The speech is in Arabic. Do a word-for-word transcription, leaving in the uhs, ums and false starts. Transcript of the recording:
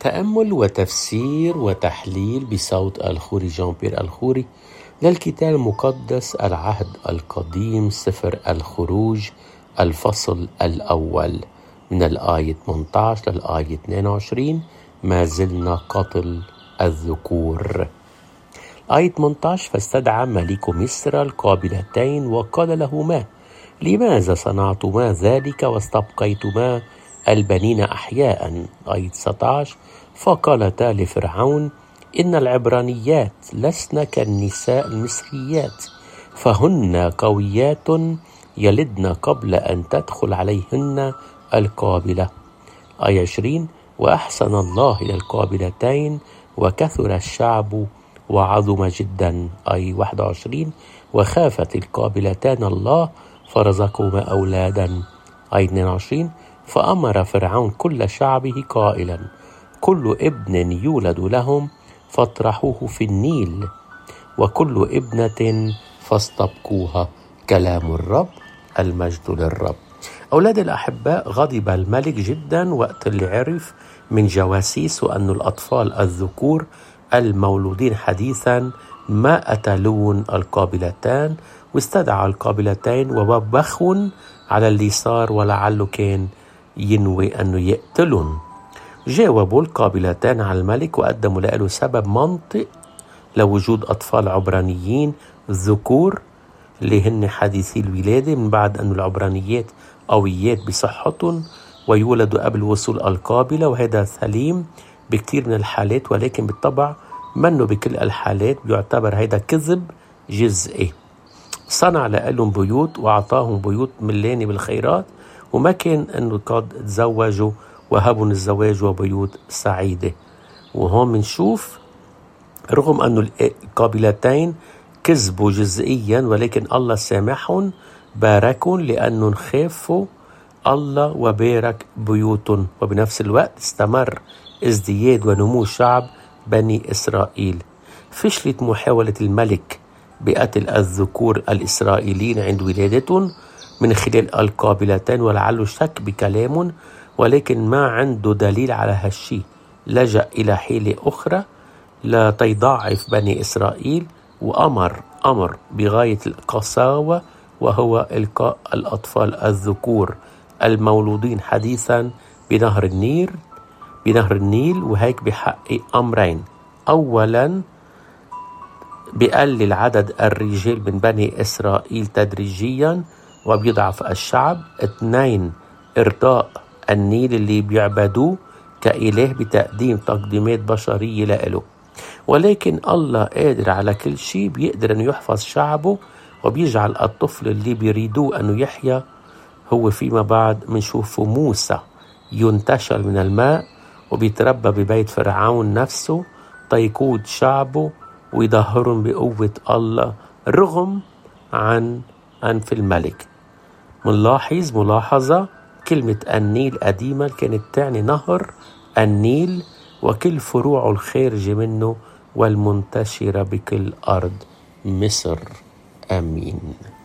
تأمل وتفسير وتحليل بصوت الخوري جان بيير الخوري للكتاب المقدس العهد القديم سفر الخروج الفصل الأول من الآية ثمانية عشر للآية اثنين وعشرين. ما زلنا قتل الذكور. آية ثمانية عشر: فاستدعى ملك مصر القابلتين وقال لهما: لماذا صنعتما ذلك واستبقيتما البنين أحياء؟ آية تسعة عشر: فقالتا لفرعون: إن العبرانيات لسن كالنساء المصريات، فهن قويات يلدن قبل أن تدخل عليهن القابلة. آية عشرين: وأحسن الله إلى القابلتين وكثر الشعب وعظم جدا. آية واحد وعشرين: وخافت القابلتان الله فرزقهما أولادا. آية اثنين وعشرين: فأمر فرعون كل شعبه قائلا: كل ابن يولد لهم فاطرحوه في النيل، وكل ابنة فاستبقوها. كلام الرب، المجد للرب. أولاد الأحباء، غضب الملك جدا وقت اللي عرف من جواسيسه أن الأطفال الذكور المولودين حديثا ما قتلون القابلتان، واستدعى القابلتين وبخون على اللي صار، ولعله كان ينوي أنه يقتلون. جاوبوا القابلتان على الملك وقدموا له سبب منطق لوجود أطفال عبرانيين ذكور اللي هن حديثي الولادة، من بعد أن العبرانيات قويات بصحتهم ويولدوا قبل وصول القابلة، وهذا سليم بكثير من الحالات، ولكن بالطبع منه بكل الحالات. بيعتبر هذا كذب جزئي. صنع لهم بيوت وأعطاهم بيوت ملانة بالخيرات، وما كان أنه قد تزوجوا وهبوا الزواج وبيوت سعيدة. وهون منشوف رغم أن القابلتين كذبوا جزئيا، ولكن الله سامحهم باركهم لأنهم خافوا الله وبارك بيوتهم، وبنفس الوقت استمر ازدياد ونمو شعب بني إسرائيل. فشلت محاولة الملك بقتل الذكور الإسرائيليين عند ولادتهم من خلال القابلتين، ولعله شك بكلامهم، ولكن ما عنده دليل على هالشي. لجأ إلى حيلة أخرى لتضاعف بني إسرائيل، وأمر أمر بغاية القساوة، وهو إلقاء الأطفال الذكور المولودين حديثا بنهر النيل بنهر النيل وهيك بحقق أمرين: أولا بيقلل عدد الرجال من بني إسرائيل تدريجيا وبيضعف الشعب. اثنين إرضاء النيل اللي بيعبدوه كإله بتقديم تقديمات بشرية له. ولكن الله قادر على كل شيء، بيقدر أنه يحفظ شعبه وبيجعل الطفل اللي بيريدوه أنه يحيا هو فيما بعد منشوفه موسى ينتشل من الماء وبيتربى ببيت فرعون نفسه تيقود شعبه ويظهرهم بقوة الله رغم عن أنف الملك. منلاحظ ملاحظة: كلمة النيل قديما كانت تعني نهر النيل وكل فروعه الخارجة منه والمنتشرة بكل أرض مصر. آمين.